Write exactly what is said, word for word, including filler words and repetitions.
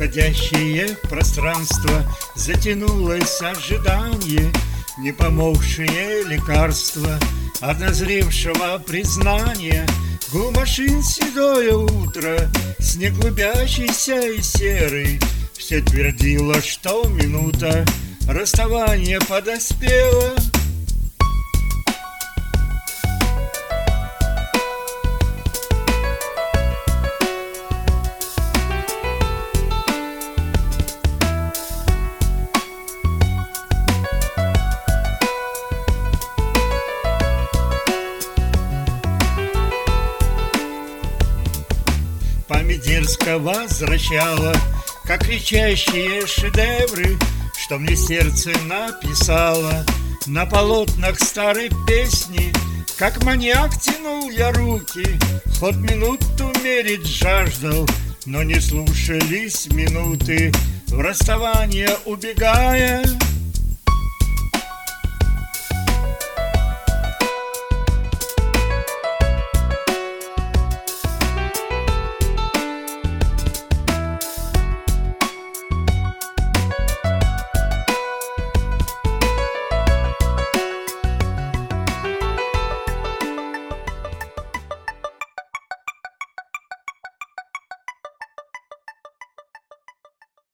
Уходящее пространство затянулось ожидание, не помогшие лекарства от назревшего признания. Гул машин седое утро, снег клубящийся и серый, все твердило, что минута расставания подоспела. Память дерзко возвращала, как кричащие шедевры, что мне сердце написало на полотнах старой песни. Как маньяк тянул я руки, хоть минуту мерить жаждал, но не слушались минуты, в расставание убегая.